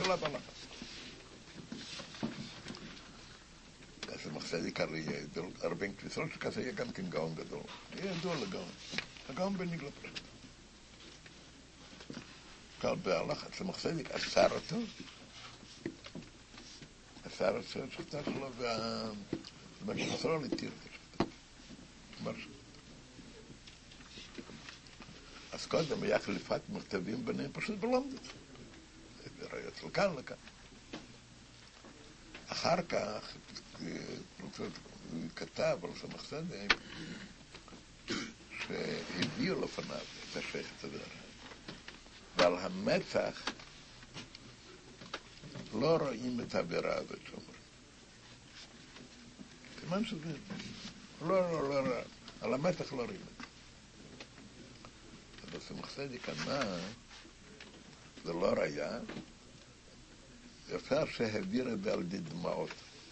שלה בהלכה. אז המחסדיק הרי הרבה כניסות שכזה היה גם כן גאון גדול. היה ידוע לגאון. הגאון בניגלה פשוט. קל בהלכה, אז המחסדיק אסר אותו. אסר את השחטה שלו והכניסות התיר את השחטה. משהו. אז קודם היה חליפת מכתבים ביניהם פשוט בלומדות. זה אצל כאן לכאן. אחר כך הוא כתב על סמך צדק שהביאו לפניו את השייכת הדרך. ועל המצח לא רואים את העבירה הזאת שאומרים. כמובן שזה לא, על המצח לא רואים את זה. בסמך צדק ענה, זה לא ראיה, אפשר שהעביר את זה על די דמעות.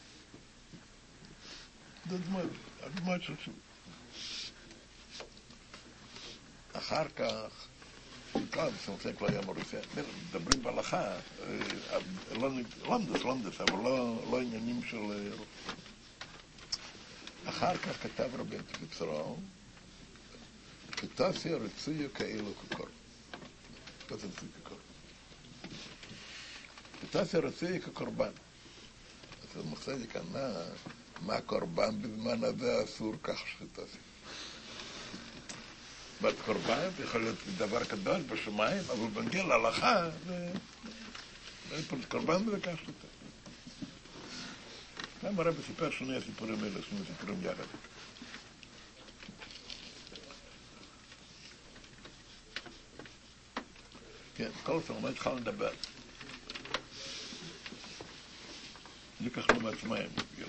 הדמעות של שוב. אחר כך, כלל, בסמך צדק לא היה מורסה, מדברים בהלכה, למדס, אבל לא עניינים של... אחר כך כתב רבי בצרו, כתעשי רצוי כאלו כקור. כתעשי רצוי כקור. כתעשי רצוי כקורבן. אז המחסדי קנה, מה קורבן בזמן הזה אסור כך שתעשי. בת קורבן יכול להיות דבר קדוש בשמיים, אבל בנגיע להלכה, קורבן זה כך שתעשי. גם הרב סיפר שני הסיפורים האלה, שני סיפורים יחד. כן, כל אופן, מה התחלנו לדבר? לקחנו מעצמאים.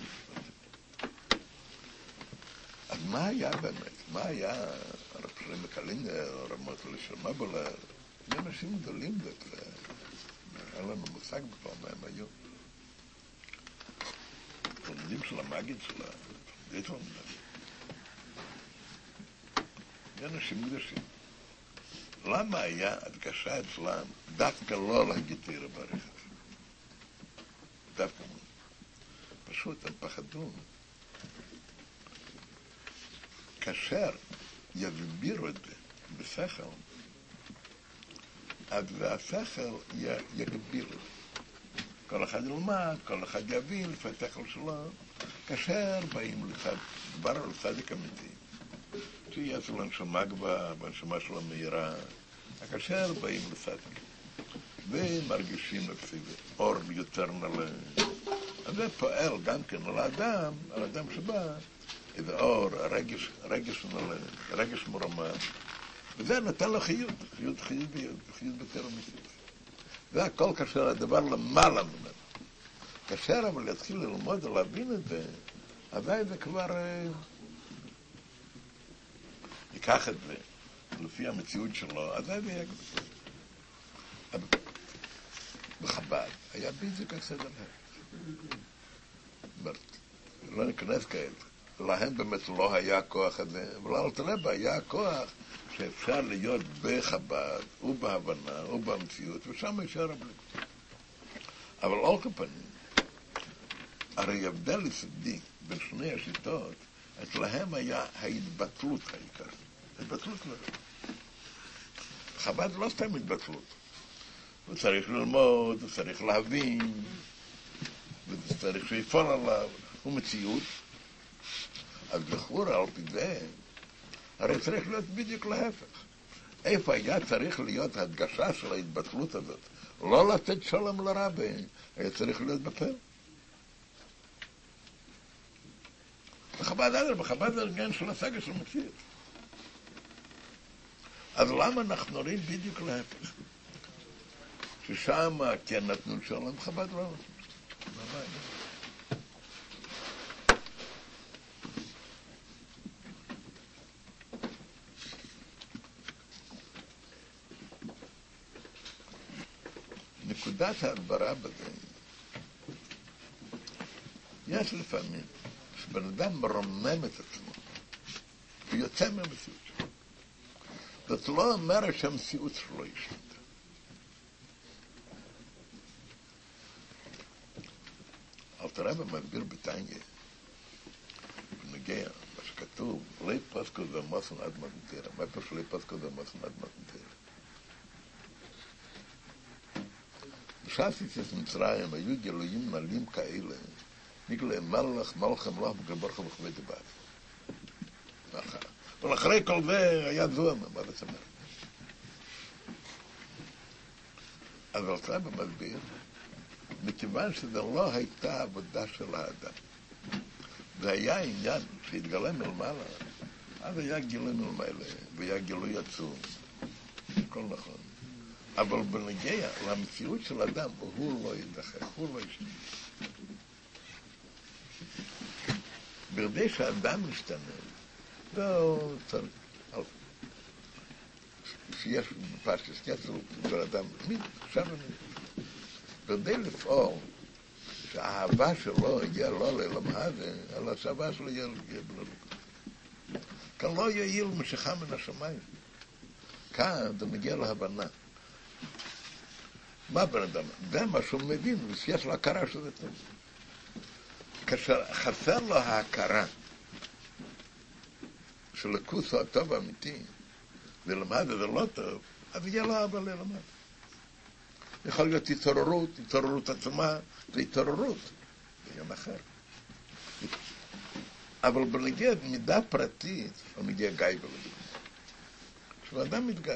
אז מה היה באמת? מה היה הרב שלמה קלינר, רמות לשמבולה? זה אנשים גדולים, אין לנו מושג בכלל מה הם היו. תלמידים של המגיד שלה, זה תלמידים. זה אנשים קדושים. למה היה הדגשה אצלם דווקא לא להגיד תירא ברכב? דווקא פשוט הם פחדו. כאשר יגבירו את זה בשכל, אז השכל יגביר. כל אחד ילמד, כל אחד יבין לפי השכל שלו. כאשר באים לצד, דבר על צדיק אמיתי, שיש לו נשמה גבוהה, והנשמה שלו מהירה, כאשר באים לצדיק, ומרגישים לפי אור יותר נעלה, אז זה פועל גם כן על האדם שבא, איזה אור, רגש נעלה, רגש מורמה, וזה נתן לו חיות ביותר אמיתית. זה הכל כאשר הדבר למעלה ממנו. כאשר אבל יתחיל ללמוד ולהבין את זה, אז זה כבר ייקח את זה לפי המציאות שלו, אז זה יהיה בחב"ד. היה בדיוק הסדר לא ניכנס כעת. להם באמת לא היה כוח הזה, אבל אל תראה בה, היה כוח שאפשר להיות בחב"ד, ובהבנה, ובמציאות, ושם ישר הבלי. אבל לא כפנים. הרי הבדל יסודי בין שני השיטות, אצלהם היה ההתבטלות העיקר. התבטלות לא. חב"ד לא סתם התבטלות. הוא צריך ללמוד, הוא צריך להבין, הוא צריך שיפול עליו, הוא מציאות. אז בחורה על פי זה, הרי צריך להיות בדיוק להפך. איפה היה צריך להיות הדגשה של ההתבטלות הזאת? לא לתת שלום לרבי, היה צריך להיות בפה. בחב"ד זה עניין של השגה של מציאות. אז למה אנחנו רואים בדיוק להפך? ששם כן נתנו שלום, חב"ד לא נתנו. נקודת ההדברה בזה, יש לפעמים שבן אדם מרומם את עצמו, הוא יוצא מהמציאות שלו. זאת לא אומר שהמציאות שלו השתנתה. אלתר רבי מסביר בתניא, בנגיע, מה שכתוב, לא פסקו ומוסן עד מתנתרא. מה פירוש לא פסקו ומוסן עד מתנתרא? בשעשיס מצרים היו גילויים נעלים כאלה, נגלה מלך מלך בגלברך וכבד דבעי. אבל אחרי כל זה היה זוהם, מה זה אומר? אז אלתר רבי מסביר, מכיוון שזה לא הייתה עבודה של האדם, זה היה עניין שהתגלה מלמעלה, אז היה גילוי מלמעלה, והיה גילוי עצום, הכל נכון. אבל בנגיע למציאות של אדם, הוא לא ידחק, הוא לא ישתנה. בכדי שהאדם משתנה, לא צריך, שיש בפשטוס קצר של אדם, עכשיו אני, בכדי לפעול, שהאהבה שלו הגיעה לא ללמד, אלא שהאהבה שלו יהיה בללוק. כאן לא יעיל משיכה מן השמיים. כאן זה מגיע להבנה. מה בן אדם? זה מה שהוא מבין, ויש לו הכרה שזה טוב. כאשר חסר לו ההכרה של הכוס הטוב האמיתי, ולמד זה לא טוב, אז יהיה לו אבא ללמד. יכול להיות התעוררות עצמה, זה התעוררות, זה גם אחר. אבל בנגיע מידה פרטית, הוא מגיע גיא בלגיה. כשאדם מתגאה,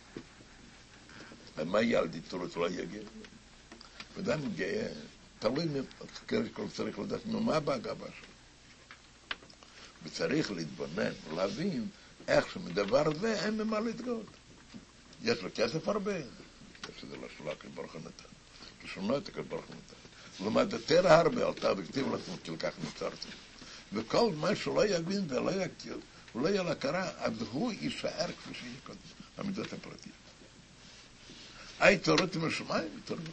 מה יהיה על התעוררות? לא יגיע. אדם מתגאה, תלוי כל צריך לדעת מה בא הגאווה שלו. וצריך להתבונן, להבין איך שמדבר זה אין ממה להתגאות. יש לו כסף הרבה, שזה לא שלו, כברוך נתן. כשונו את כברוך נתן. למד יותר הרבה, עלתה וכתיב לעצמו, כי לכך נוצרתי. וכל מה שלא יבין ולא יכיר, הוא לא יהיה להכרה, אז הוא יישאר כפי שיהיה קודם, המידות הפרטיות. התעוררות משמיים, התעוררות.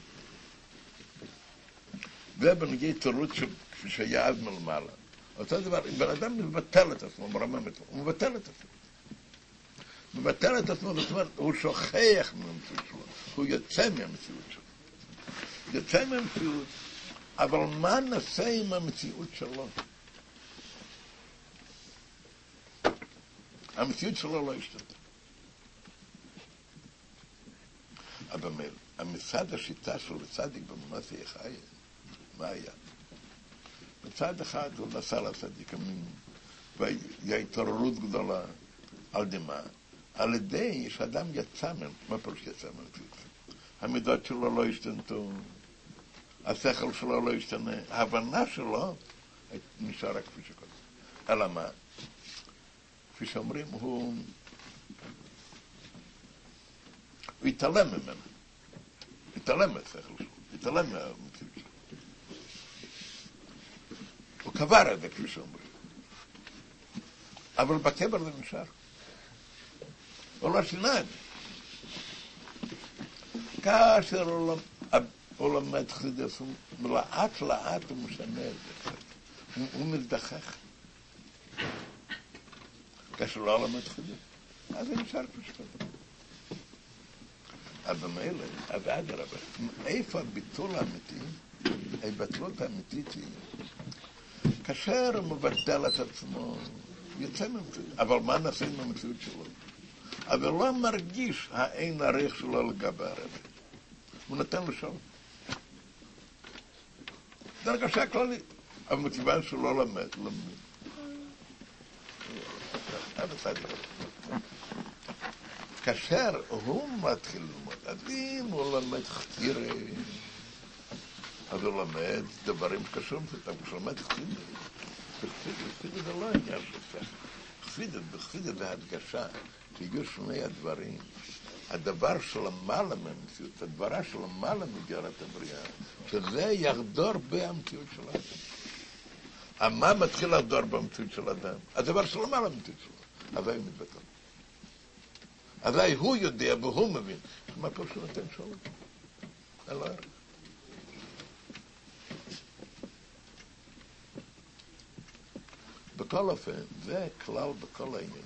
ובנגיע התעוררות כפי שהיה אז מלמעלה. אותו דבר, אם בן אדם מבטל את עצמו, מרמם את עצמו, הוא מבטל את עצמו. מבטל את עצמו, זאת אומרת, הוא שוכח מהמציאות שלו, הוא יוצא מהמציאות שלו. יוצא מהמציאות, אבל מה נעשה עם המציאות שלו? המציאות שלו לא השתנה. אבל מצד השיטה של צדיק במעשה יחיה, מה היה? מצד אחד הוא נסע לצדיק המין, והיה התעוררות גדולה על דמה, על ידי שאדם יצא מהם, מה פירוש יצא מהם? המידות שלו לא השתנתו, השכל שלו לא השתנה, ההבנה שלו נשארה כפי שקודם. אלא מה? כפי שאומרים, הוא התעלם ממנו, התעלם מהשכל שלו, התעלם מהמציאות שלו. הוא קבר את זה, כפי שאומרים. אבל בקבר זה נשאר. הוא לא שינה את זה. כאשר הוא למד חסידות, לאט הוא משנה את זה. הוא מזדחך. כאשר לא למד חסידות, אז זה נשאר כפי שקודם. אז במילא, אז אדרבה, איפה הביטול האמיתי? ההתבטלות האמיתית היא כאשר הוא מבטל את עצמו, יוצא מהמציאות. אבל מה נעשה עם המציאות שלו? אבל לא מרגיש האין ערך שלו לגבי הרב. הוא נתן לו שלום. זה הרגשה כללית. אבל מכיוון שהוא לא למד. כאשר הוא מתחיל ללמוד, אז אם הוא למד חתירה, אז הוא למד דברים קשורים, כשהוא למד חסידות. חסידות זה לא עניין של שכל. חסידות זה הדגשה, שיהיו שני הדברים. הדבר שלמעלה מהמציאות, הדברה שלמעלה מגרת הבריאה, שזה יחדור במציאות של האדם. מה מתחיל לחדור במציאות של האדם? הדבר שלמעלה מהמציאות שלו. אז הוא מתבטל. אז הוא יודע והוא מבין. מה פה שהוא נותן שלום? אין לו ערך. בכל אופן, זה כלל בכל העניינים.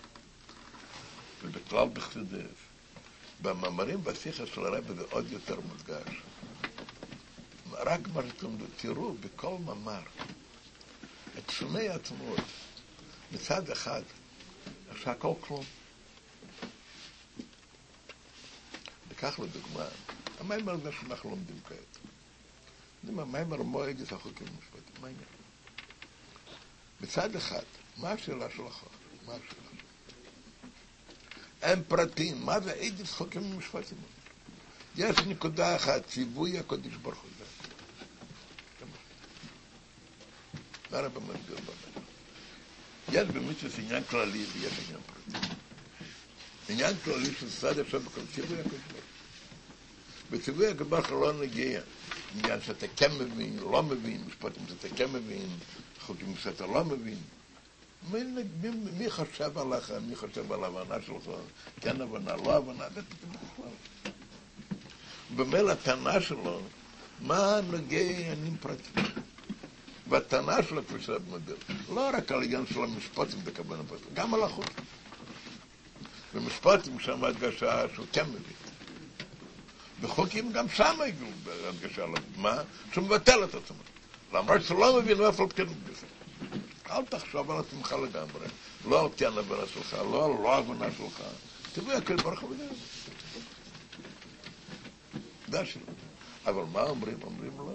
ובכלל בחסידות. במאמרים בשיחה של הרב זה עוד יותר מודגש. רק מה שתלמדו, תראו בכל מאמר את שוני התמות מצד אחד, עכשיו הכל כלום. ניקח לדוגמה, המיימר הזה שאנחנו לומדים כעת. המיימר מועד את החוקים המשפטיים, מה העניין? מצד אחד, מה השאלה שלך? מה השאלה? אין פרטים, מה זה עד את חוקים המשפטיים? יש נקודה אחת, ציווי הקודש ברוך הוא. מה רב מסביר בזה? יש במצווה עניין כללי ויש עניין פרטי. עניין כללי של סד עכשיו בכל ציווי הקודש ברוך הוא. בציווי הקודש ברוך הוא לא נגיע עניין שאתה כן מבין, לא מבין, משפטים שאתה כן מבין, חוקים שאתה לא מבין. מי חשב עליך, מי חשב על ההבנה שלך, כן הבנה, לא הבנה, זה פתאום בכלל. במילא הטענה שלו, מה נוגע עניינים פרטיים? והטענה שלו, כפי שרב מדבר, לא רק על עניין של המשפטים בכוונה פרטית, גם על החוק. במשפטים שם הדגשה שהוא כן מבין. בחוקים גם שם הגיעו בהדגשה עליו, מה? שהוא מבטל את עצמו. למרות שהוא לא מבין, ואף על כן בזה. אל תחשוב על עצמך לגמרי, לא על כן הבנה שלך, לא על לא הבנה שלך. תביא הקודש ברוך הוא בדרך. זה שלו. אבל מה אומרים? אומרים לא.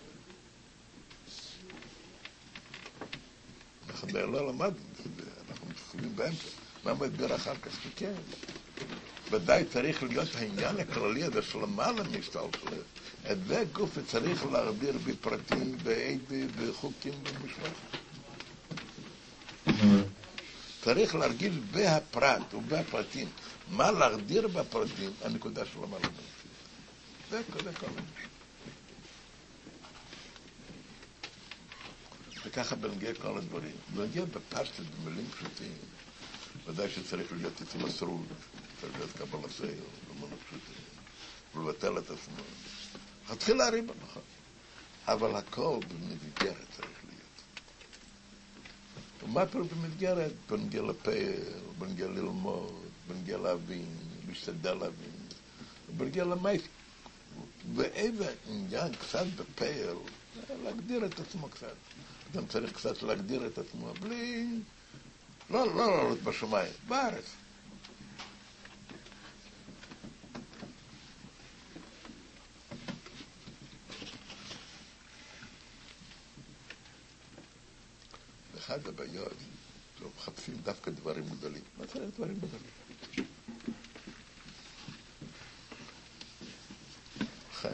אנחנו לא למדנו, אנחנו מתחילים באמצע. מה מדבר אחר כך? שכן. ודאי צריך להיות העניין הכללי הזה של למעלה משתלשלות. את זה גוף צריך להגדיר בפרטים, בחוקים, במשפט. צריך להרגיש בהפרט ובפרטים. מה להגדיר בפרטים? הנקודה של למעלה משתלשלות. זה כל המשפט. וככה בנגיע כל הדברים. בנגיע בפשטות, במילים פשוטים. ודאי שצריך להיות התמסרות, צריך להיות קבל עשה, במונות פשוטים, ולבטל את עצמו. התחיל להריב, נכון. אבל הכל במסגרת צריך להיות. ומה פירוש במסגרת? בנגיע לפעל, בנגיע ללמוד, בנגיע להבין, להשתדל להבין, בנגיע למייס. ואיזה עניין קצת בפעל, להגדיר את עצמו קצת. אדם צריך קצת להגדיר את עצמו, בלי... לא לעלות בשמיים, בארץ. אחד הבעיות, מחפשים דווקא דברים גדולים. מה צריך דברים גדולים? חיים.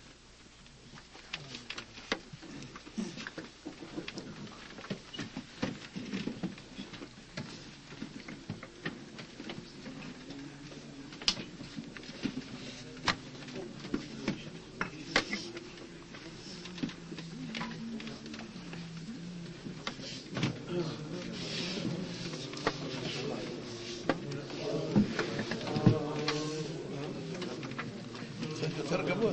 יותר גבוה.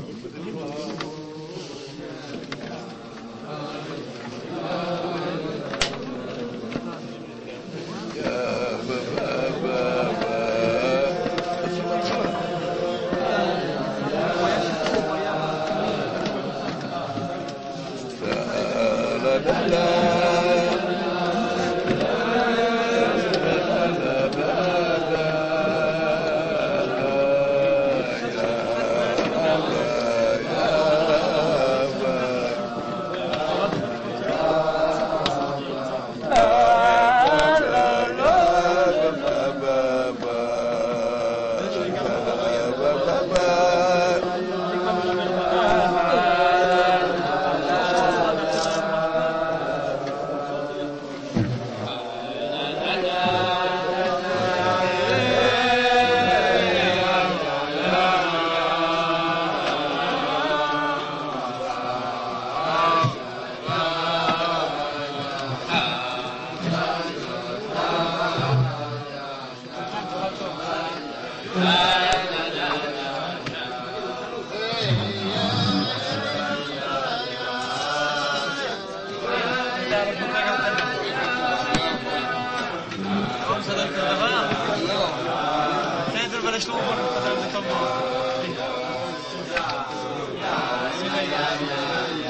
Thank you.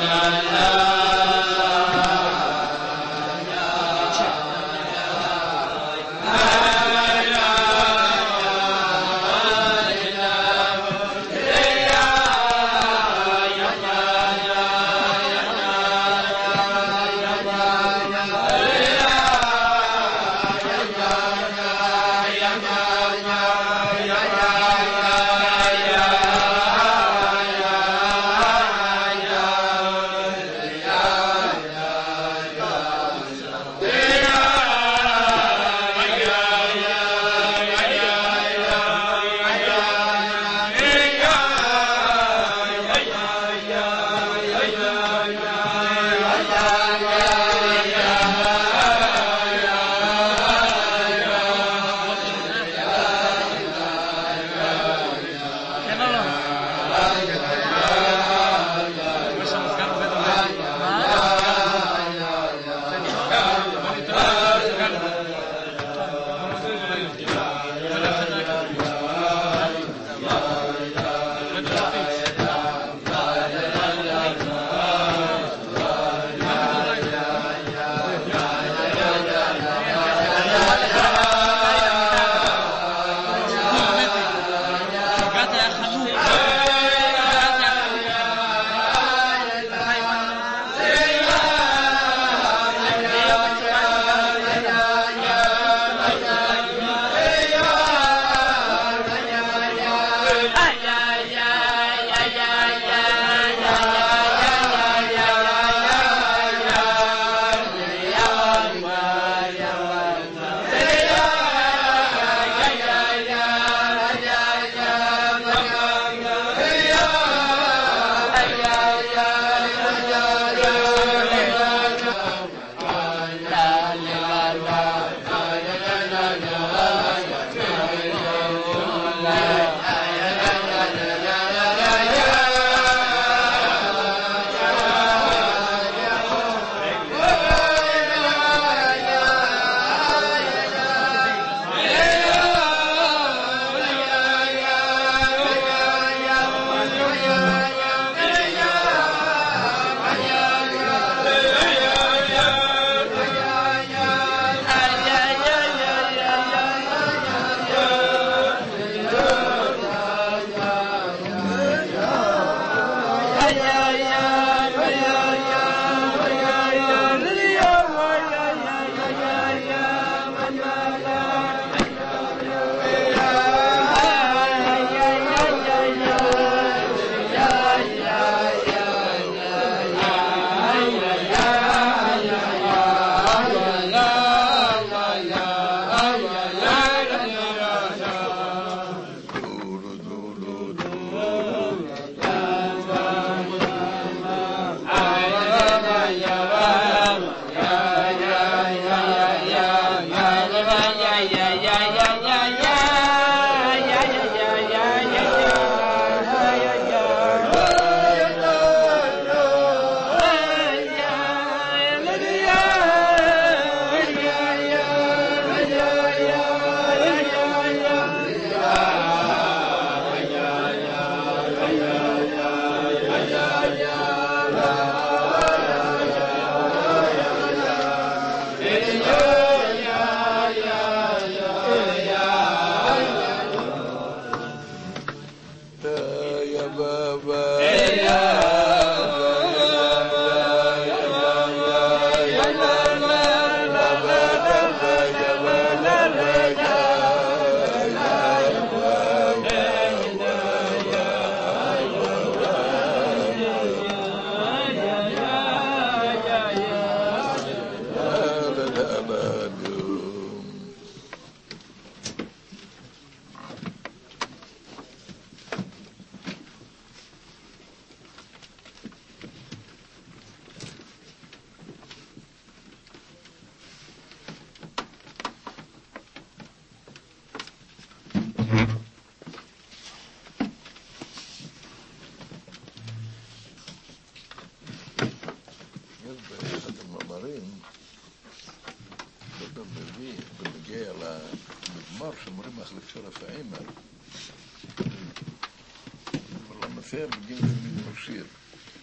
שאומרים מחליף של הפעימה ולמסר בגין תמיד מפשיר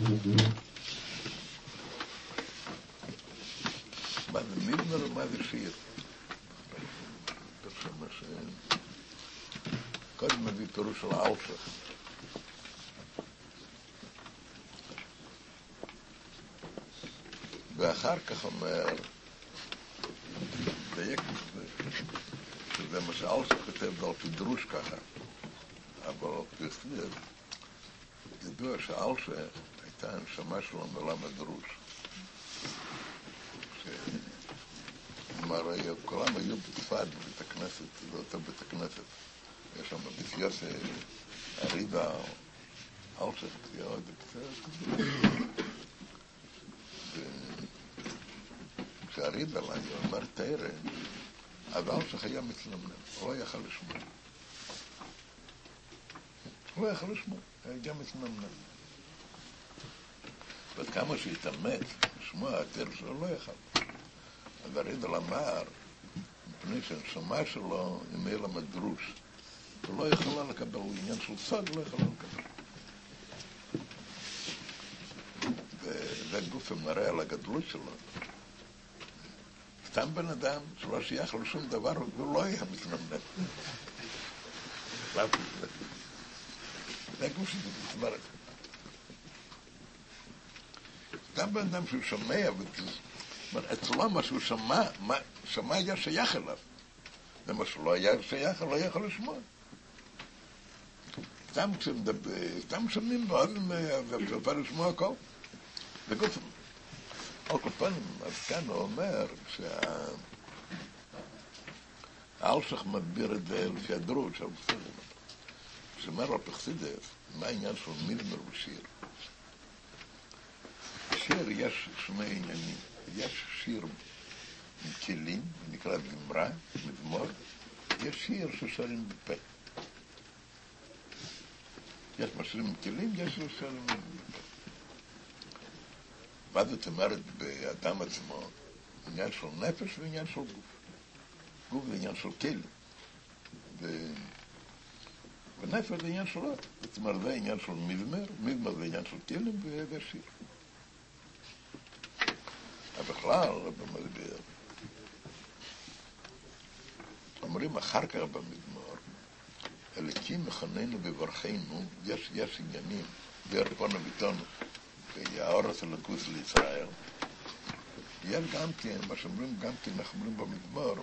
מה זה מזמר ומה זה שיר? קודם מביא פירוש של האלשך. ואחר כך אומר, דייק שזה מה שאלשך כותב על פדרוש ככה, אבל בכתב, ידוע שאלשך הייתה הנשמה שלו מלמד דרוש. כלומר, כולם היו בצפת, בבית הכנסת, זה אותו בית הכנסת. יש שם בית יוסף, הריבה, אלשך, ירד, כשהריבה לה, היא אומר תרא, אז אלשך היה מתלמד, הוא לא יכל לשמוע. הוא לא יכל לשמוע, היה גם מתלמד. ועד כמה שהתאמץ לשמוע, התרא שלו לא יכל. אז הריבה אמר, מפני שהנשמה שלו היא מלמד דרוש. הוא לא יכולה לקבל, הוא עניין של סוד, הוא לא יכולה לקבל. וזה גוף מראה על הגדלות שלו. סתם בן אדם שלא שייך לו שום דבר, הוא לא יהיה מתלמד. זה גוף שזה מתמרת. סתם בן אדם שהוא שומע, אצלו מה שהוא שמע היה שייך אליו. זה מה שלא היה שייך, לא יכול לשמוע. סתם שומעים בו, אז אפשר לשמוע הכל. וגוף, על כל פנים, אז כאן הוא אומר שהאלשך מדביר את זה לפי הדרוש, שאומר על פחסידס, מה העניין של מזמר ושיר? בשיר יש שני עניינים. יש שיר עם כלים, נקרא זמרה, מזמור. יש שיר ששרים בפה. יש משרים עם כלים, יש שרים בפה. ואז זאת אומרת באדם עצמו, עניין של נפש ועניין של גוף. גוף זה עניין של כלים. ונפש זה עניין שלו. זאת אומרת, זה עניין של מזמר, מזמר זה עניין של כלים וזה שיר. בכלל, במדבר, אומרים אחר כך במזמור, אלוקים מכוננו בברכנו, יש עניינים, וירפונו ביטונו, ויאורס אלוקוס לישראל. יש גם כן, מה שאומרים גם כן, אנחנו אומרים במזמור,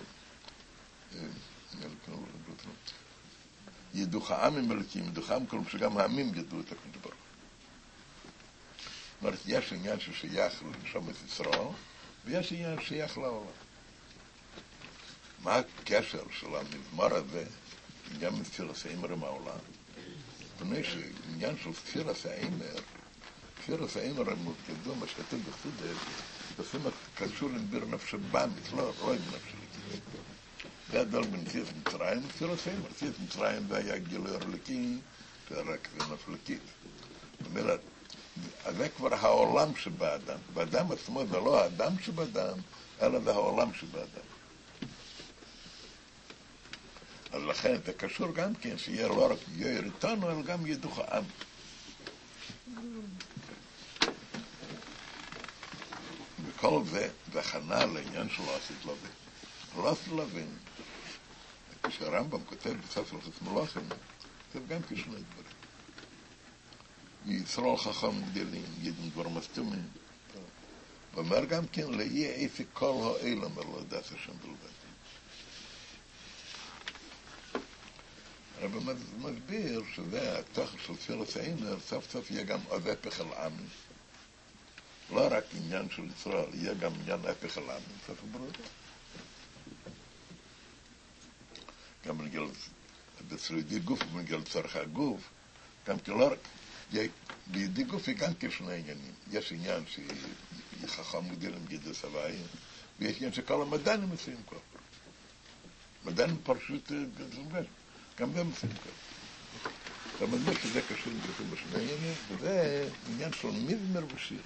ידוך העמים אלוקים, ידוך העם כלום שגם העמים ידעו את הקדוש ברוך הוא. זאת אומרת, יש עניין ששייך לנשמת ישראל, ויש עניין שייך לעולם. מה הקשר של המזמור הזה, עניין מספירס האמר עם העולם? מפני שעניין של ספירס האמר, ספירס האמר המותקדו, מה שכתוב בחסידות, תשים קשור עם ביר נפש הבאמית, לא עם נפש הלקים. זה הדל בין ציית מצרים וספירס האמר. ציית מצרים זה היה גילוי הרלקים, זה רק זה נפלקית. זאת אומרת, אז זה כבר העולם שבאדם. באדם עצמו זה לא האדם שבאדם, אלא זה העולם שבאדם. אז לכן זה קשור גם כן, שיהיה לא רק יאיר איתנו, אלא גם ידוך העם. וכל זה, זה הכנה לעניין שלא עשית לבין. לא עשית לבין. כשהרמב"ם כותב בספר חץ מלאכים, זה גם כשני דברים. ישראל חכם גדלים, ידעים דבר מסתומים. ואומר גם כן, לא יהיה איפה כל העולם, אלא לדעת השם בלבד. הרב מסביר שזה התוכן של ספירס האמר, סוף סוף יהיה גם הפך אל עמים. לא רק עניין של ישראל, יהיה גם עניין הפך אל עמים, סוף הברור. גם בנגיע בצרידי גוף, בנגיע לצורך הגוף, גם כי לא רק, בידי גוף היא גם כשני עניינים. יש עניין שחכם מגדילים ידע סבאי, ויש עניין שכל המדענים עושים כבר. מדענים פרשות גם זה עושים כבר. אתה מדבר שזה קשור עם בשני עניינים, וזה עניין של מזמר ושיר.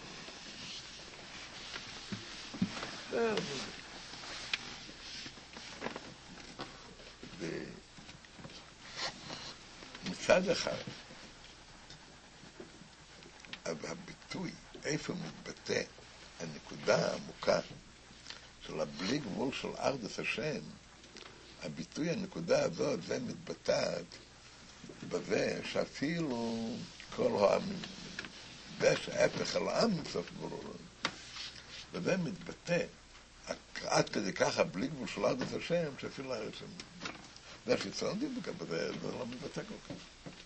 מצד אחד, הביטוי, איפה מתבטא הנקודה העמוקה של הבלי גבול של אחדות השם, הביטוי הנקודה הזאת, זה מתבטאת בזה שאפילו כל העמים, זה שההפך על העם מסוף ברור, וזה מתבטא עד כדי ככה בלי גבול של אחדות השם, שאפילו זה שיצרון דיבוקה, זה לא מתבטא כל כך.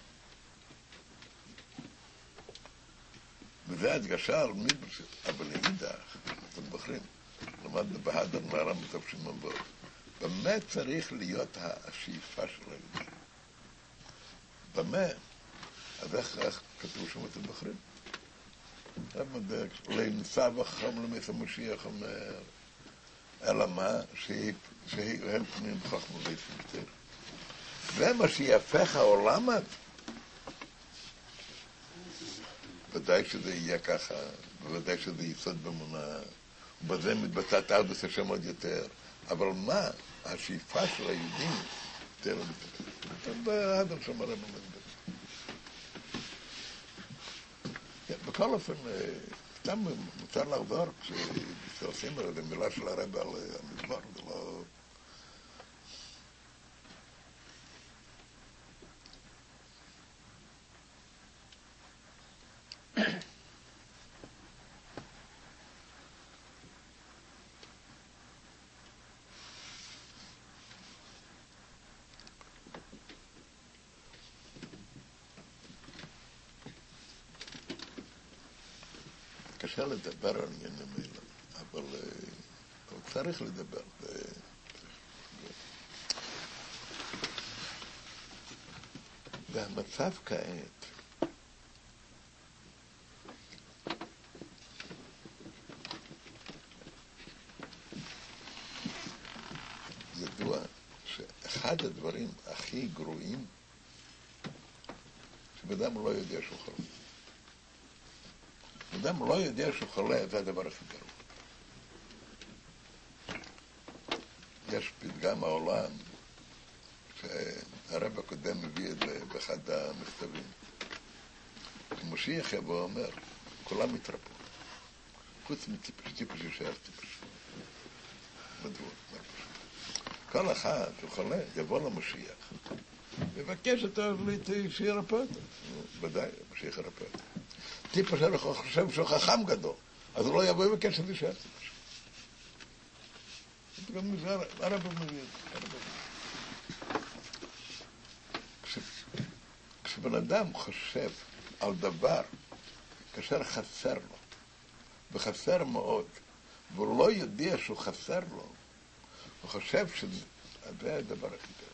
וזה הדגשה על מידברסית, אבל לאידך, אתם בוחרים, למדנו בהדר נערה מתוך שמעון בו, במה צריך להיות השאיפה של היהודים? במה? אז איך כתוב שם אתם בוחרים? אולי ניצב החכם למית המשיח אומר, אלא מה? שהם פנים חכמו בית יותר. זה מה שיהפך העולם עד. ודאי שזה יהיה ככה, בוודאי שזה יסוד במונה, ובזה מתבטאת אחדות השם עוד יותר. אבל מה? השאיפה של היהודים יותר מתבטאת. בהדר שם הרב מתבטא. בכל אופן, סתם מותר לחזור, כשעושים על זה מילה של הרב על המדבר, זה לא... קשה לדבר על עניינים האלה, אבל צריך לדבר. והמצב כעת, ידוע שאחד הדברים הכי גרועים, שבאדם לא יודע שהוא חולה. אדם לא יודע שהוא חולה, זה הדבר הכי גרוע. יש פתגם העולם, שהרב הקודם מביא את זה באחד המכתבים. משיח יבוא אומר, כולם יתרפו. חוץ מטיפש, טיפש ישאר טיפש. מדוע? כל אחד שהוא חולה, יבוא למשיח. מבקש אותו שירפא אותו. ודאי, המשיח ירפא אותו. טיפש הרי חושב שהוא חכם גדול, אז הוא לא יבוא לבקש שזה ישאר טיפש. גם זה הרב מביא את זה. כשבן אדם חושב על דבר כאשר חסר לו, וחסר מאוד, והוא לא יודע שהוא חסר לו, הוא חושב שזה הדבר הכי גדול.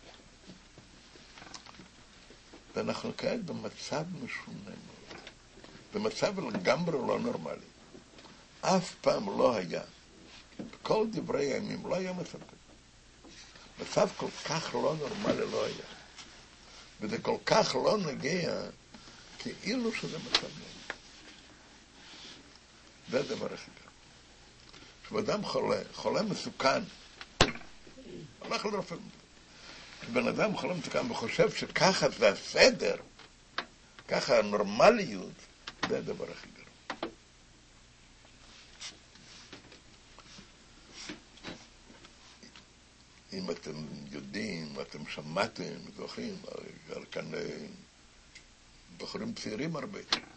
ואנחנו כעת במצב משונה מאוד, במצב לגמרי לא נורמלי. אף פעם לא היה, בכל דברי הימים לא היה מצב כזה. מצב כל כך לא נורמלי לא היה. וזה כל כך לא נגיע כאילו שזה מצב נורמלי. זה הדבר הכי גדול. כשבן חולה, חולה מסוכן, הולך לרופא. כשבן אדם חולה מסוכן וחושב שככה זה הסדר, ככה הנורמליות, זה הדבר הכי גדול. אם אתם יודעים, אתם שמעתם, זוכרים, על כאן בחורים צעירים הרבה.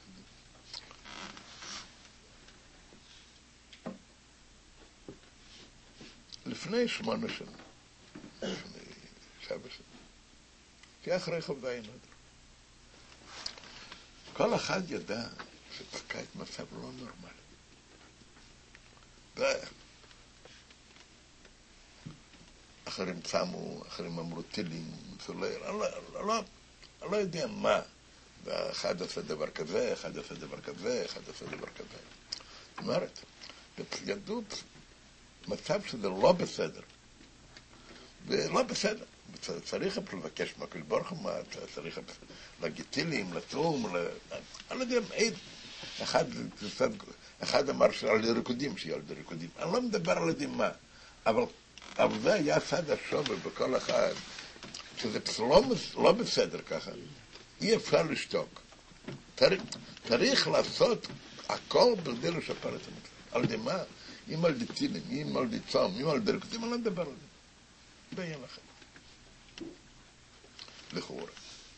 לפני 8 שנים, לפני 7 שנים, כי אחרי חוב די נדר. כל אחד ידע שפקעת מצב לא נורמלי. אחרים צמו, אחרים אמרו טילים, צולר, אני לא יודע מה. אחד עשה דבר כזה, אחד עשה דבר כזה, אחד עשה דבר כזה. זאת אומרת, ידעות מצב שזה לא בסדר. ולא בסדר. צריך לבקש מהקדוש ברוך הוא, צריך להגיד טילים, לצום, אני לא יודע, אחד אמר שעל ריקודים, שיהיה על ריקודים. אני לא מדבר על יודעים מה, אבל זה היה צד השווה בכל אחד, שזה לא בסדר ככה. אי אפשר לשתוק. צריך לעשות הכל בכדי לשפר את המצב. על די מה? אם על די טילים, אם על די צום, אם על די רקודים, אני לא מדבר על זה. בעניין אחר. לכאורה.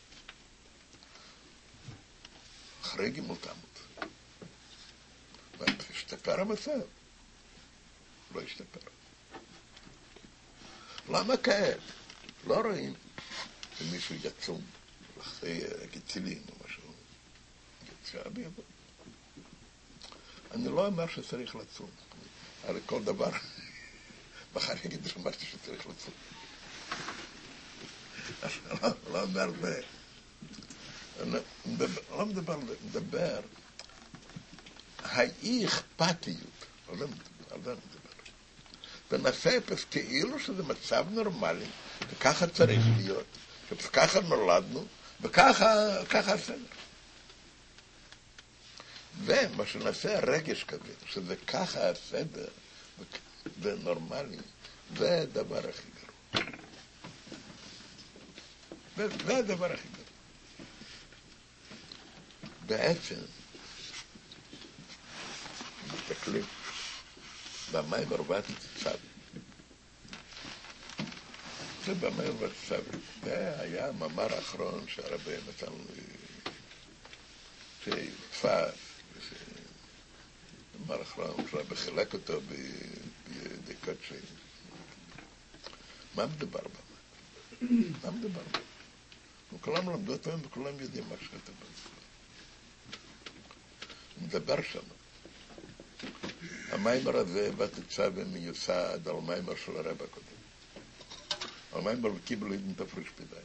אחרי גימול תמות. והשתפר המצב. לא השתפר. למה כעת? לא רואים שמישהו יצום אחרי טילים או משהו. יצא ביבוא. אני לא אומר שצריך לצום. הרי כל דבר, מחר יגיד שאמרתי שצריך לצום. לא אומר זה. לא מדבר. האי אכפתיות, על זה מדבר. בנפש כאילו שזה מצב נורמלי, וככה צריך להיות, וככה נולדנו, וככה הסדר. ומה שנעשה הרגש כזה, שזה ככה הסדר, זה נורמלי, זה הדבר הכי גרוע. זה הדבר הכי גרוע. בעצם, מסתכלים, במים הרבת צו. זה במים הרבת צו. זה היה המאמר האחרון שהרבי נתן לי, שתפס, המאמר האחרון, שהרבי חילק אותו בדקות ש... מה מדבר במים? מה מדבר במים? וכולם למדו אותם וכולם יודעים מה שאתה במים. הוא מדבר שם. המיימר הזה בתצא ומיוסד על מיימר של הרב הקודם. המיימר וקיבל אידן תפריש פדאי.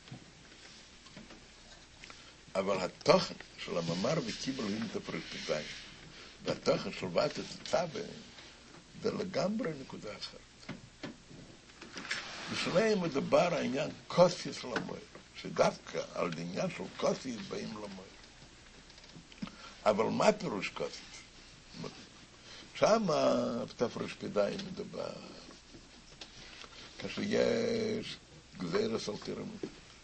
אבל התוכן של המאמר וקיבל אידן תפריש פדאי, והתוכן של בתצא זה לגמרי נקודה אחרת. בשניהם מדבר העניין כוסיס למויר, שדווקא על עניין של כוסיס באים למויר. אבל מה פירוש כוסיס? שם תפריש פדאי מדבר, כאשר יש גזירס על פירמיד.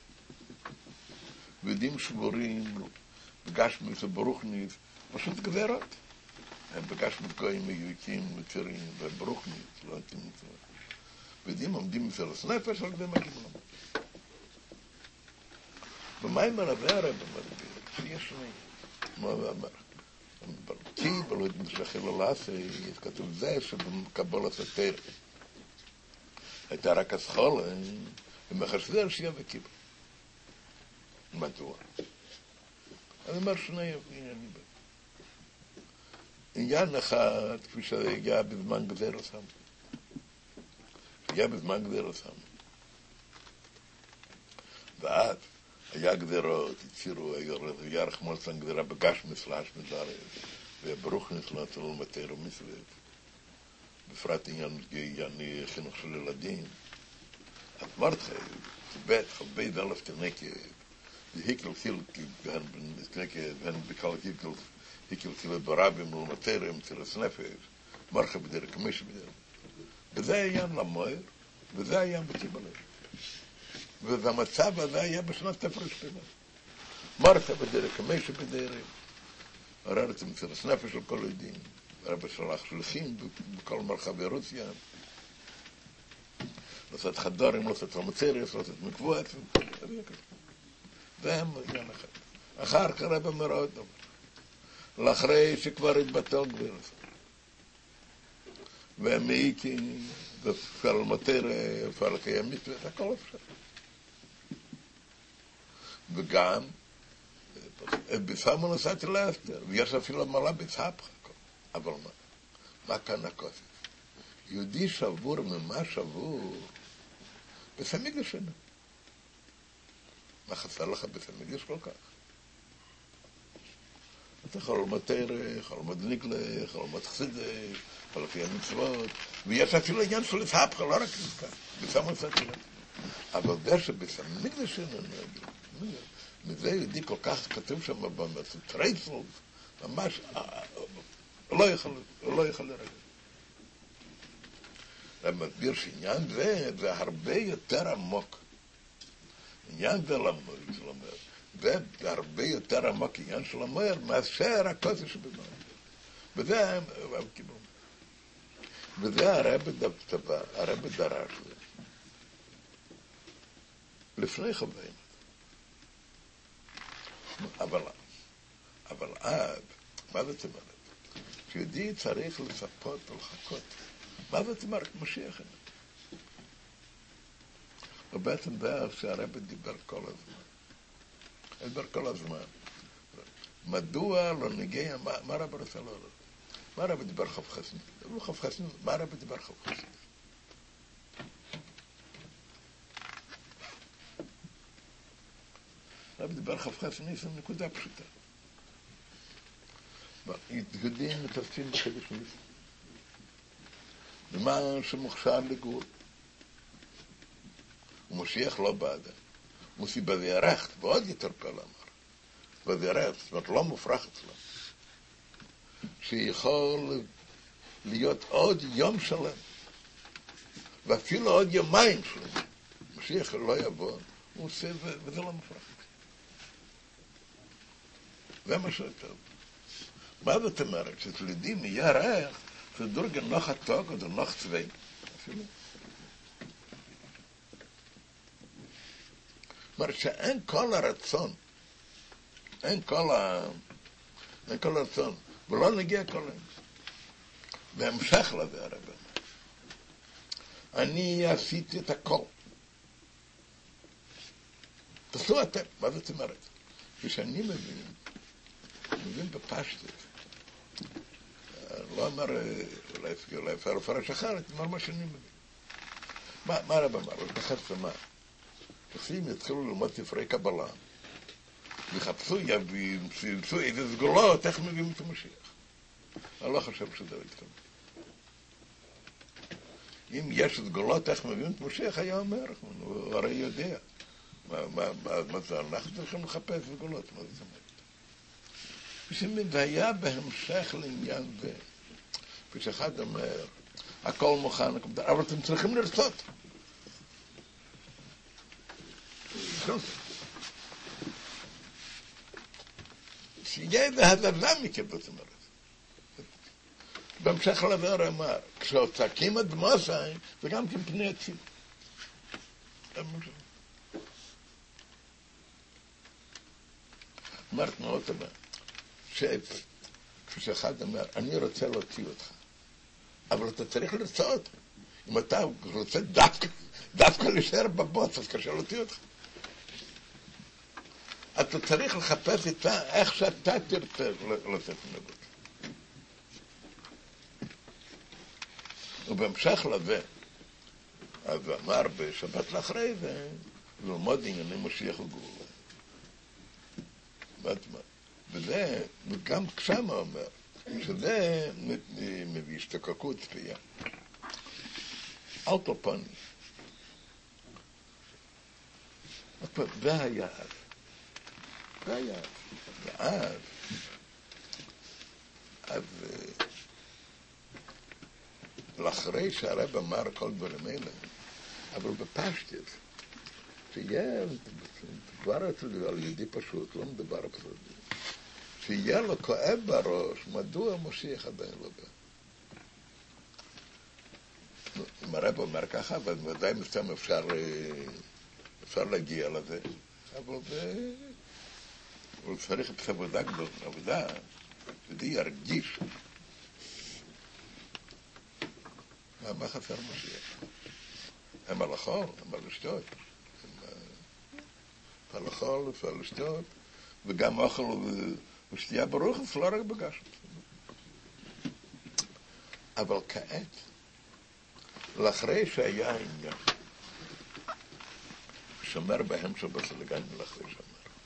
וידים שבורים, בגשמית וברוכנית, פשוט גזירות. הם בגשמית גויים מיועקים וצירים, וברוכנית, לא הייתם מצוות. וידים עומדים מסלס נפש, על זה מגיעים למות. במיימר הזה הרב מסביר, שיש שני, מה הוא אמר? כי ולא יתמשך אלא לעשה, כתוב זה שבקבולת התר הייתה רק הסחולה, ומחשדר שיהיה וקיבל. מדוע? אני אומר שני עניינים. עניין אחד, כפי שהגיע בזמן גזר הסם. הגיע בזמן גזר הסם. ואז היה גזרות, הצירו, היה רחמולסן גזרה בגשמס לאשמס לארץ, וברוכנס לא נתנו למטר ומסוות. בפרט עניין חינוך של ילדים. אז מרדכי, בית, חלבי דלף תנקת, והיקל חילקי, ואין בקל היקל חילה ברבים למטר, מצירס נפש, מרחה בדרך כמיש בדרך. וזה היה למויר, וזה היה בקיבלת. והמצב הזה היה בשנת תפריש פדאי. מרחה בדרך כמיש בדרך. הררת מצירס נפש על כל עדים. הרב שלח שליחים בכל מרחבי רוסיה. לעשות חדרים, לעשות רמצריס, לעשות מקבועת. זה עניין אחד. אחר כך הרב אומר עוד דבר. לאחרי שכבר התבטל גבירס. והמעיקי, ופעל מטר, ופעל קיימית, הכל אפשר. וגם, בפעם נסעתי לאסתר, ויש אפילו מעלה בצהפך. אבל מה כאן הכוסף? יהודי שבור ממה שבור? בסמיגדש שנה. מה חסר לך בסמיגדש כל כך? אתה יכול ללמוד תרא, יכול ללמוד ניקלה, יכול ללמוד חסידה, יכול לפי המצוות, ויש אפילו עניין של הסהפכה, לא רק נזכר, בסמל סתירה. אבל זה שבסמיגדש שנה, מזה יהודי כל כך כתוב שם בסטרייטפולד, ממש, הוא לא יכול לרגע. ומסביר שעניין זה הרבה יותר עמוק. עניין זה למוד, זה הרבה יותר עמוק עניין של המויר, מאשר הקודש שבנוי. וזה הרב דרש זה. לפני חוואים. אבל עד, מה זאת אומרת? שיהודי צריך לצפות ולחכות. מה זאת אומרת? משיח. ובעצם זה שהרב דיבר כל הזמן. מדוע לא נגיע, מה הרב רוצה לא? מה הרב דיבר חפחסין? מה הרב דיבר חפחסין? הרב דיבר חפחסין, זה נקודה פשוטה. יהודים מתרצים בחידוש ניסים. ומה שמוכשר לגור. ומשיח לא בעדה. מוסי בדירחת, ועוד יותר פלא אמר. בדירחת, זאת אומרת, לא מופרח אצלם. שיכול להיות עוד יום שלם. ואפילו עוד יומיים שלם. משיח לא יבוא, הוא עושה, וזה לא מופרח. זה מה שטוב. מה זאת אומרת? שתלידים יהיה ריח, זה דורגן נוח התוק, או זה נוח צבאי. אפילו. זאת אומרת שאין כל הרצון, אין כל הרצון, ולא נגיע כל היום. בהמשך לזה הרב אמר, אני עשיתי את הכל. תעשו אתם, מה זאת אומרת? כשאני מבין בפשטות, לא אמר, אולי אפשר לפרש אחרת, אמר מה שאני מבין. מה הרב אמר? הוא בחר שמה. תופסים יתחילו ללמוד ספרי קבלה, ויחפשו, ימצאו איזה סגולות, איך מביאים את המשיח. אני לא חושב שזה יתקבל. אם יש סגולות, איך מביאים את המשיח, היה אומר, הוא הרי יודע. מה זה? אנחנו צריכים לחפש סגולות, מה זה אומר? והיה בהמשך לעניין זה, כשאחד אומר, הכל מוכן, אבל אתם צריכים לרצות. שיהיה איזה הזזה מכם, זאת אומרת. בהמשך לבר אמר, כשהוצקים את דמוסיים, זה גם כן פני עצים. אמרת מאוד טובה, כשאחד אומר, אני רוצה להוציא אותך, אבל אתה צריך לרצות. אם אתה רוצה דווקא להישאר בבוץ, אז קשה להוציא אותך. אתה צריך לחפש איתה איך שאתה תרצה לצאת מנגוד. ובהמשך לזה, אז הוא אמר בשבת לאחרי זה, ללמוד ענייני משיח וגאולה. וזה, וגם שם הוא אומר, שזה מביא השתוקקות צפייה. אוטופוני. זה היעד. אז לאחרי שהרב אמר כל דברים אלה, אבל בפשטות, שיהיה, דבר על ידי פשוט, לא מדבר פשוט, שיהיה לו כואב בראש, מדוע משיח עדיין לא בא. אם הרב אומר ככה, אבל ודאי מסתם אפשר להגיע לזה, אבל זה... הוא צריך את עבודה גדולה, עבודה, כדי ירגיש. מה חסר משיח? הם על החול, הם על לשתות. על החול, על לשתות, וגם אוכל ושתייה ברוחס, לא רק בגשם. אבל כעת, לאחרי שהיה העניין, שומר בהם שבסלגן לאחרי שומר.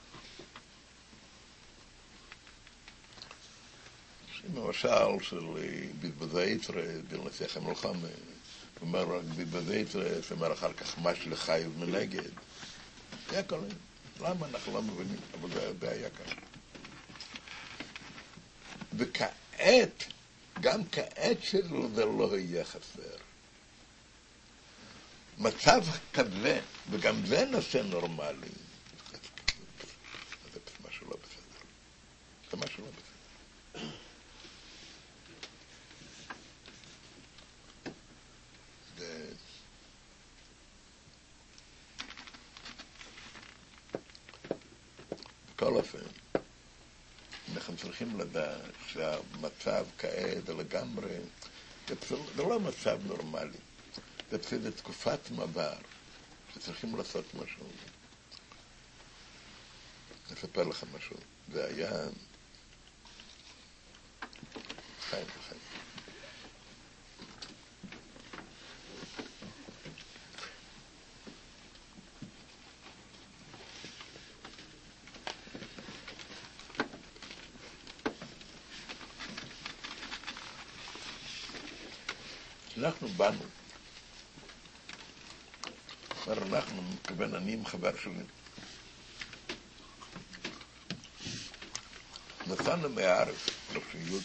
למשל של בזבזי יצרה, בנסיך המלחמה, אומר רק בזבזי יצרה, שאומר אחר כך מש לחייב מנגד. זה הכל. למה אנחנו לא מבינים? אבל זה היה ככה. וכעת, גם כעת שזה לא יהיה חסר. מצב כזה, וגם זה נושא נורמלי, בכל אופן, אנחנו צריכים לדעת שהמצב כעת לגמרי, זה לא מצב נורמלי, זה תקופת מעבר, שצריכים לעשות משהו. אספר לך משהו, זה היה חיים וחיים. אנחנו באנו, אנחנו מכוון אני עם חבר שלי, נסענו מהארץ לפעילות,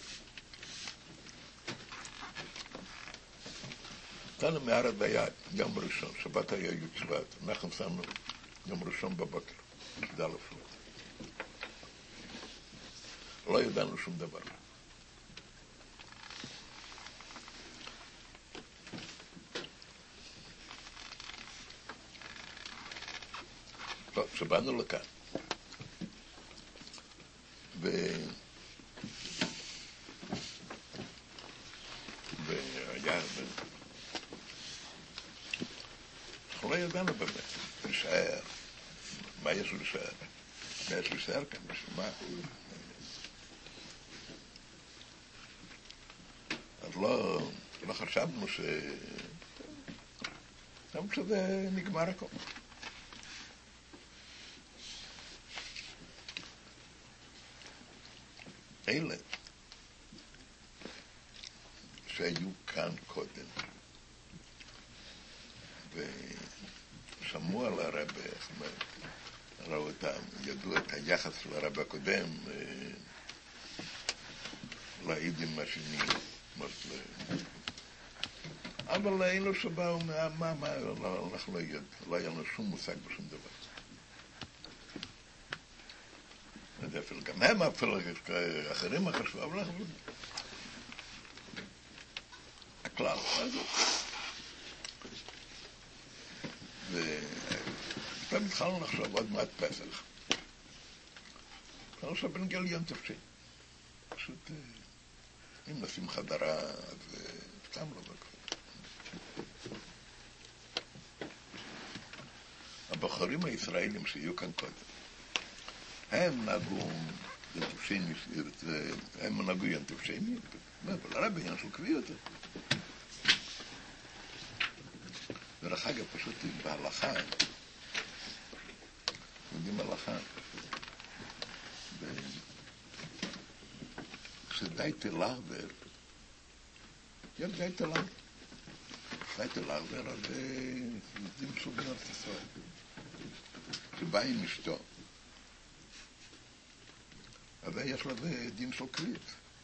נסענו מהארץ היה יום ראשון, שבת היה י' שבט, אנחנו נסענו יום ראשון בבוקר, כדאי לפנות, לא ידענו שום דבר. טוב, שבאנו לכאן, והיה, אנחנו לא ידענו באמת, לשער, מה יש לשער? מה יש לשער כאן? מה? אז לא חשבנו גם שזה נגמר הכל. אלה שהיו כאן קודם ושמעו על הרב, ראו אותם, ידעו את היחס של הרב הקודם, לעידים השני, אבל היינו שבאו, אנחנו לא היה לנו שום מושג בשום דבר. אפילו גם הם, אפילו אחרים חשבו, אבל אנחנו הכלל. ופעם התחלנו לחשוב עוד מעט פסח. התחלנו לחשוב בנגיע ליום תפשין. פשוט, אם נשים חדרה, אז סתם לא בקפת. הבחורים הישראלים שיהיו כאן קודם, הם נגעו ינטופשני, הם נגעו ינטופשני, אבל הרב בעניין של קביעות. דרך אגב, פשוט בהלכה, יודעים הלכה, כשדי תלעבר, יש די תלעבר. די תלעבר, אז יודעים שהוא בארץ ישראל. שבא עם אשתו. אז יש לזה דין של קריאת.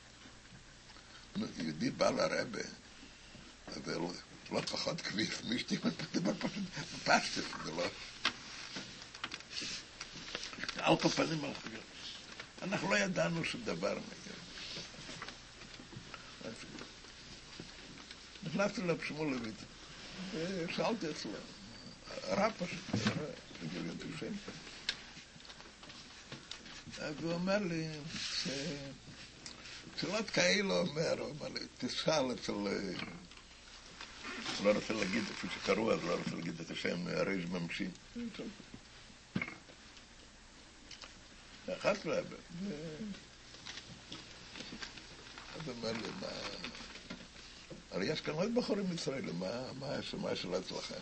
יהודי בא לרבה, אז זה לא פחות קביף, מישתי, זה פשוט פשטף, זה לא... על כל פנים על חגר. אנחנו לא ידענו שום דבר מגיע. נכנסתי לשמואל לויט, ושאלתי אצלו, הרב פשוט, בגיליון תושם. אז הוא אומר לי, שאלות כאלה אומר לי, תשאל אצל, לא רוצה להגיד, כפי שקראו, אז לא רוצה להגיד את השם, הרייז ממשי. אחת רבה. אז הוא אומר לי, הרי יש כאן עוד בחורים ישראלים, מה השאלה אצלך?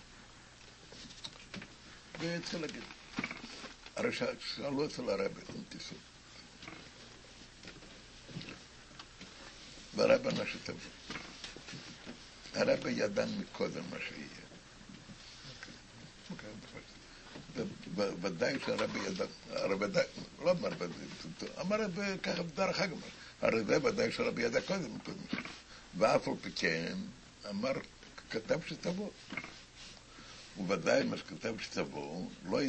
והתחיל להגיד. הרי שאלו אצל הרבי, תיסו. והרבי ענה שטוב. הרבי ידע מקודם מה שיהיה. ודאי שהרבי ידע, לא אמר הרבי ככה בדרך אגב, הרי זה ודאי שהרבי ידע קודם. ואף על פי כן, אמר, כתב שתבוא. וודאי מה שכתב שתבוא,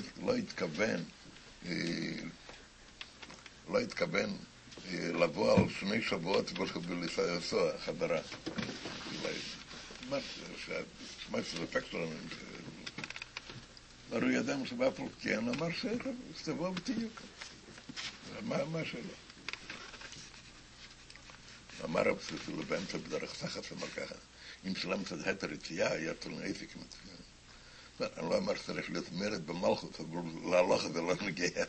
לא התכוון לבוא על 2 שבועות ולנסוע חדרה. מה שזה אפקט שלנו, אבל הוא ידע מסבב לו, כן, אמר שתבוא ותהיו כאן. מה השאלה? אמר רב ספילו באמצע בדרך תחת אמר ככה, אם סלם קצת היתר רתיעה, היה תלון עסק מצוין. אני לא אמר שצריך להיות מרד במלכות, אבל להלוך זה לא נגיע.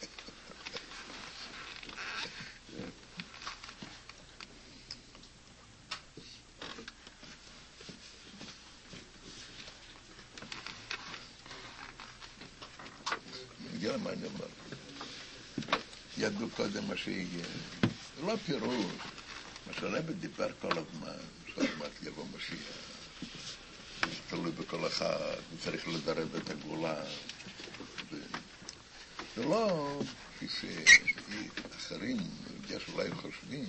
נגיע למה אני אומר. ידעו קודם מה שיהיה. זה לא פירוש. מה שהרבא דיבר כל הזמן, שעוד מעט יבוא משיח. תלוי בכל אחד, וצריך לדרב את הגאולה. זה לא כפי שאחרים, יש אולי חושבים,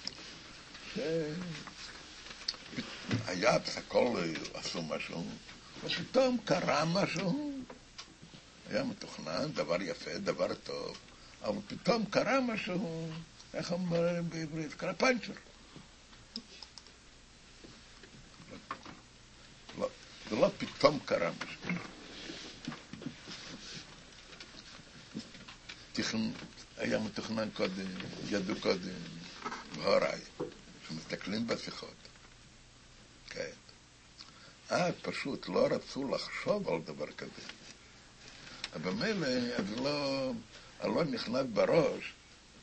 שהיה הכל עשו משהו, ופתאום קרה משהו, היה מתוכנן, דבר יפה, דבר טוב, אבל פתאום קרה משהו, איך אומרים בעברית? קרה פנצ'ר. זה לא פתאום קרה משהו. היה מתוכנן קודם, ידעו קודם, בהוריי, שמסתכלים בשיחות. כן. פשוט לא רצו לחשוב על דבר כזה. אבל במילא, אז לא נכנס בראש,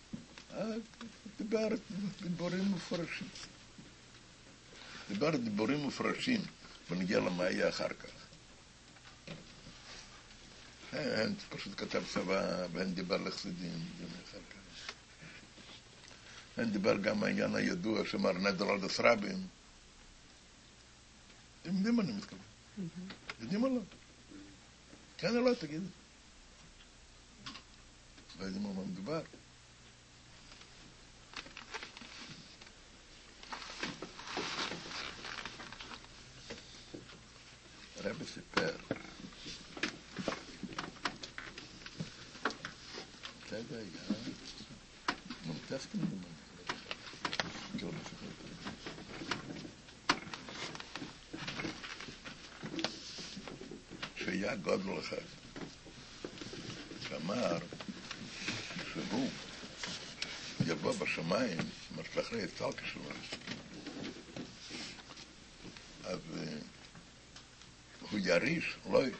דיבר דיבורים מפורשים. דיבר דיבורים מפורשים, ונגיע למה יהיה אחר כך. הן פשוט כתב צבא, והן דיבר לחסידים, הן דיבר גם העניין הידוע שמר נדר על דסרבים. אתם יודעים מה אני מתכוון? יודעים או לא? כן או לא, תגידו. לא יודעים על מה מדובר. הרבי סיפר כזה היה מונטסקים שהיה גודל אחד שאמר שהוא יבוא בשמיים אחרי הצלקה שלו אז הוא יריש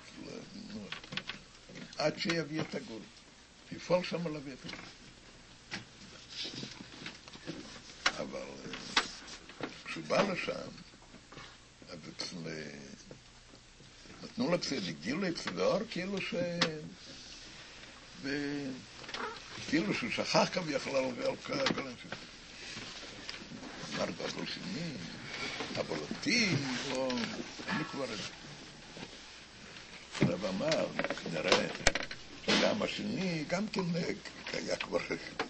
עד שיביא את הגול יפול שם להביא את הגול אבל כשהוא בא לשם אז נתנו לפסיד, הגיעו לפסיד האור כאילו שהוא שכח כביכול על כל אנשים אמר גודל שני אבל אותי אני כבר הרב אמר כנראה שגם השני גם כן היה כבר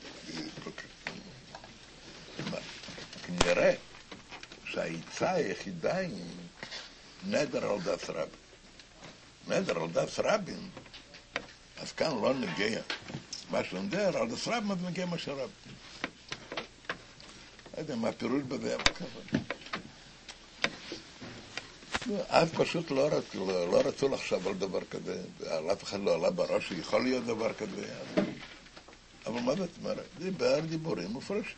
כנראה שהעיצה היחידה היא נדר על דס רבין נדר על דס רבין אז כאן לא נגיע מה שנדר על דס רבין אז נגיע מה שרבין לא יודע מה הפירוש בזה אבל ככה אז פשוט לא רצו לחשוב על דבר כזה, אף אחד לא עלה בראש שיכול להיות דבר כזה, אבל מה זאת אומרת? דיבר דיבורים מפורשים.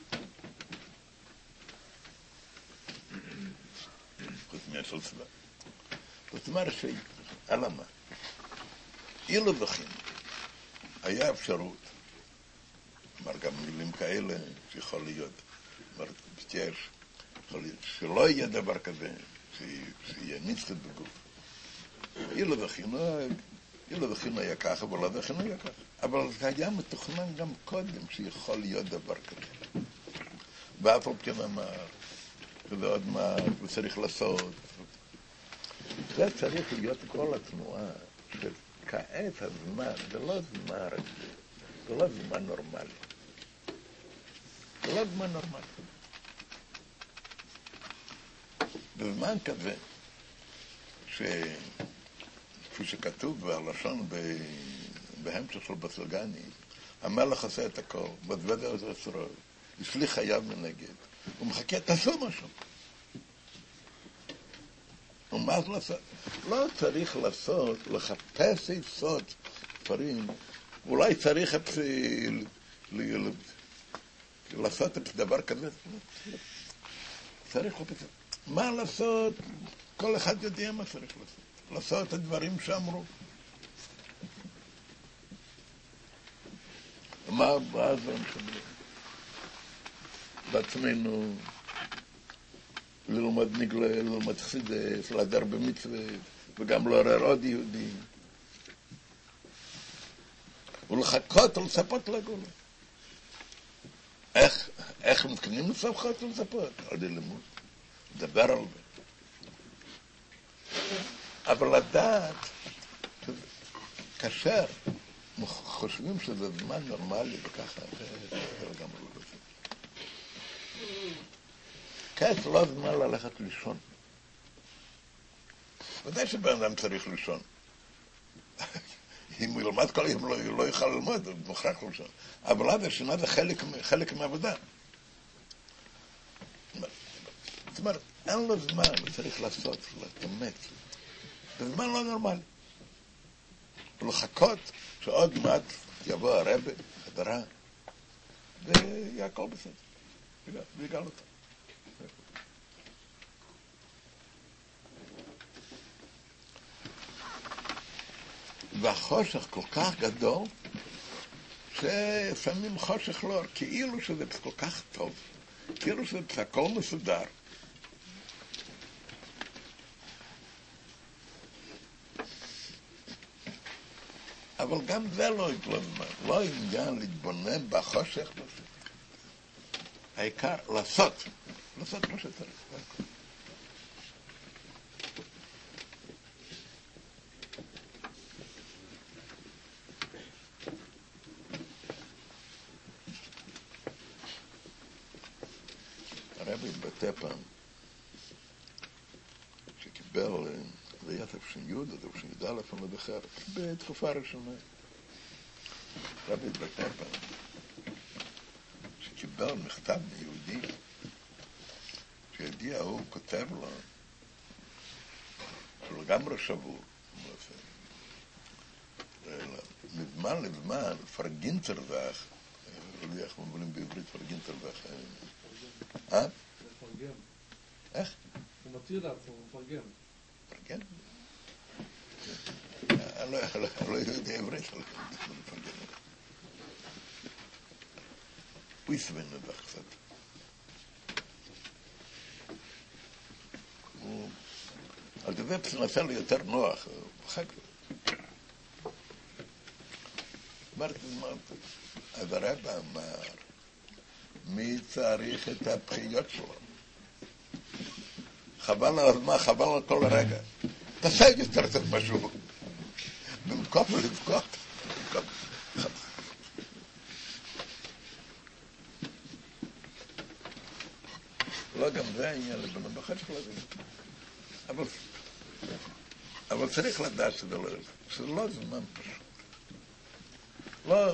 חוץ מהשל צבא. זאת אומרת אלא מה? אילו זכין, היה אפשרות, אמר גם מילים כאלה שיכול להיות, אמרת, יש, יכול להיות שלא יהיה דבר כזה, שיהיה ניצחת בגוף. אילו זכין היה ככה, ולא זכין היה ככה. אבל זה היה מתוכנן גם קודם שיכול להיות דבר כזה. ואף על כן אמר, וזה עוד מה וצריך לעשות. זה צריך להיות כל התנועה, שכעת הזמן, זה לא זמן רגיל, זה לא זמן נורמלי. זה לא זמן נורמלי. בזמן כזה, כפי שכתוב בלשון בהמשך של בסוגני, המלך עושה את הכל, בזבז את ישראל, השליך חייו מנגד, הוא מחכה, תעשו משהו. ומה אז לעשות? לא צריך לעשות, לחפש סוד דברים, אולי צריך לעשות את דבר כזה, צריך לחפש. מה לעשות? כל אחד יודע מה צריך לעשות. לעשות את הדברים שאמרו. מה אז לא משנה? בעצמנו ללמוד נגלה, ללמוד חסידות, להדר במצווה, וגם לעורר עוד יהודים. ולחכות ולצפות לגאולה. איך מתכוונים לצפות ולצפות? על ידי לימוד. לדבר על זה. אבל לדעת, כאשר חושבים שזה זמן נורמלי וככה, זה גם לא בסדר. כעת לא זמן ללכת לישון. ודאי שבן אדם צריך לישון. אם הוא ילמד כל יום לא יוכל ללמוד, הוא מוכרח לישון. אבל עד השינה זה חלק מהעבודה. זאת אומרת, אין לו זמן, הוא צריך לעשות, להתאמץ. זה זמן לא נורמלי. ולחכות שעוד מעט יבוא הרבי, חדרה, ויהיה הכל בסדר. ויגל אותו. והחושך כל כך גדול, ששמים חושך לא, כאילו שזה כל כך טוב, כאילו שזה הכל מסודר. אבל גם זה לא התלזמן, לא עניין להתבונן בחושך. העיקר לעשות מה שצריך. הרבי התבטא פעם, שקיבל ליד תש"י או תש"י א' המדחר, בתקופה הראשונה. הרבי התבטא פעם, שקיבל מכתב מיהודי, שידיע הוא כותב לו, שהוא לגמרי שבור, מזמן לזמן, פרגינצרזך, איך אומרים בעברית פרגינצרזך? מפרגם. איך? הוא מתיר לעצמו, הוא מפרגם. מפרגם? אני לא יודע עברית, אבל מפרגם. הוא יסבן נדח קצת. על דבר נעשה לו יותר נוח, חג. אמרתי, אז הרב אמר, מי צריך את הבחיות שלו? חבל על הזמן, חבל על כל הרגע. תעשה יותר טוב משהו. במקום לבכות. לא, גם זה העניין לבנות בחשך לזה. אבל צריך לדעת שזה לא זמן פשוט. לא...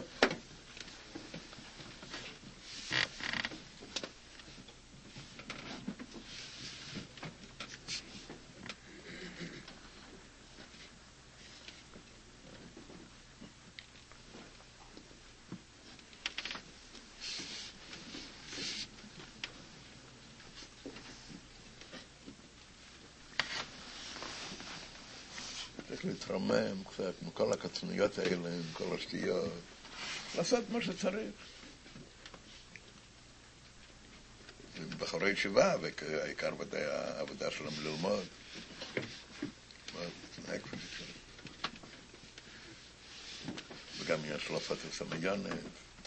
צריך להתרומם קצת מכל הקצנויות האלה, עם כל השטויות, לעשות מה שצריך. בחורי ישיבה, והעיקר ודאי העבודה שלהם ללמוד. וגם יש לעשות את סמיונת.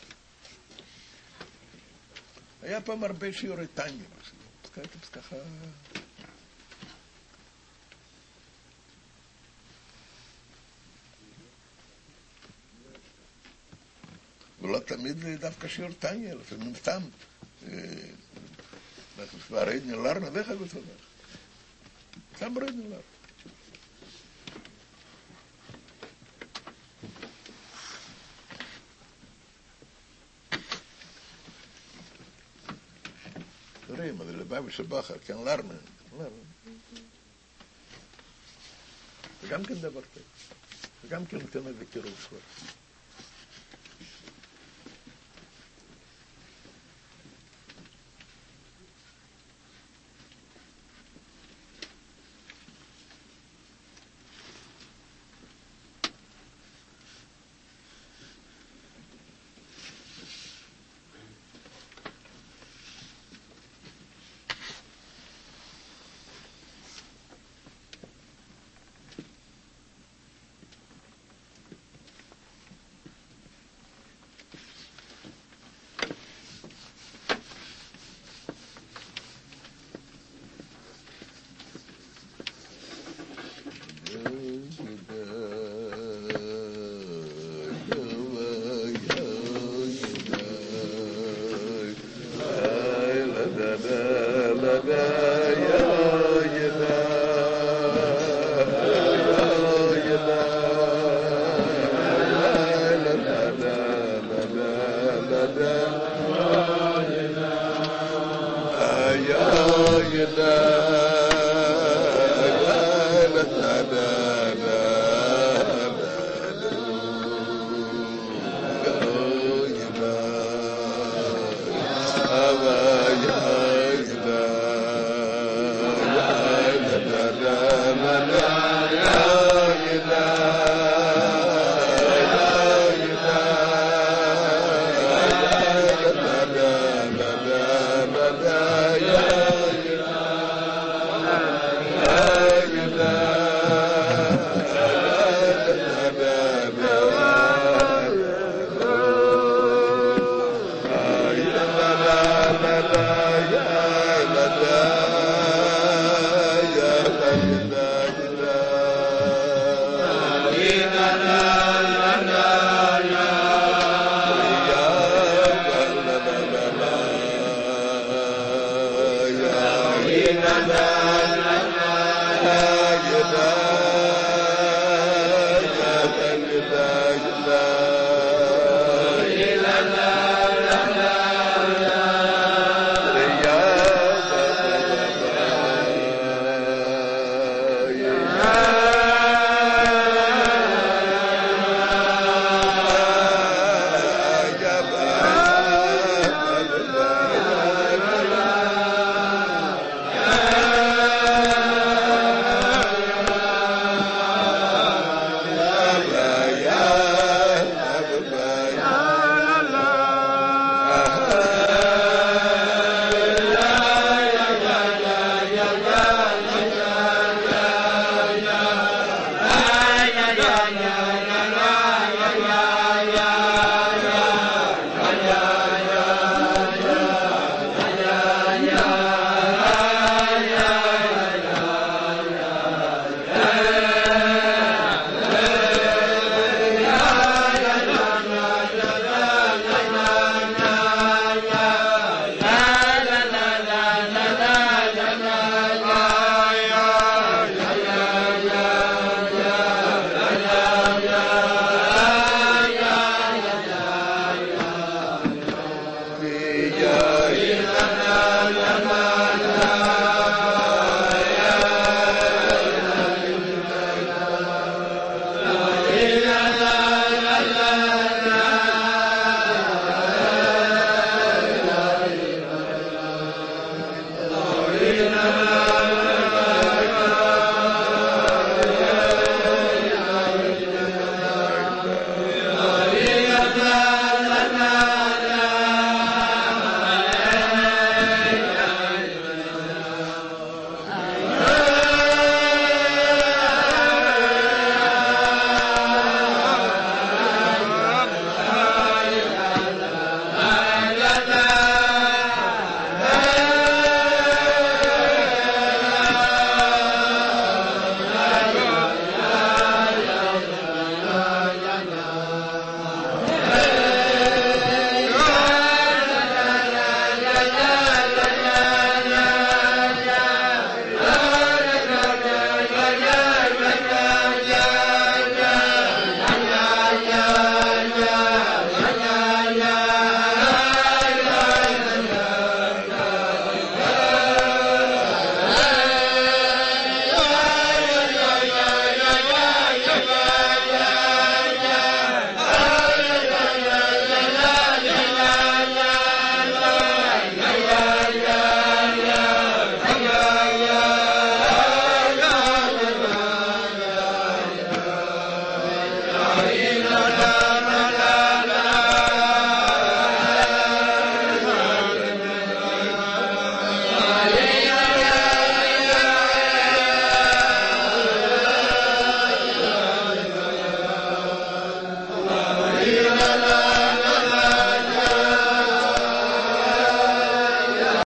היה פעם הרבה שיעורי טניה, ככה... ולא תמיד דווקא שיעור טניה, לפעמים סתם. והרדני לרנה, זה חגות הולך. סתם רדני לרנה. תראי, מה זה לבבי שבחר, כן לרנה. גם כן דבר טוב. וגם כן נותן איזה קירוב כבר. Amen.